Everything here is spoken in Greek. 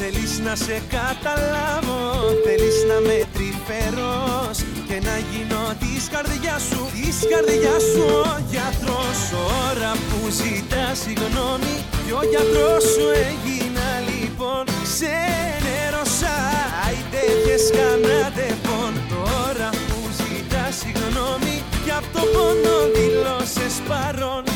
Θέλεις να σε καταλάβω, θέλεις να με τρυφερός και να γίνω της καρδιάς σου ο γιατρός. Ώρα που ζητάς συγγνώμη κι ο γιατρός σου έγινα λοιπόν. Ξενέρωσα, άιντε βγες κανάτε πον. Τώρα που ζητάς συγγνώμη κι απ' το πόνο δηλώσες παρόν.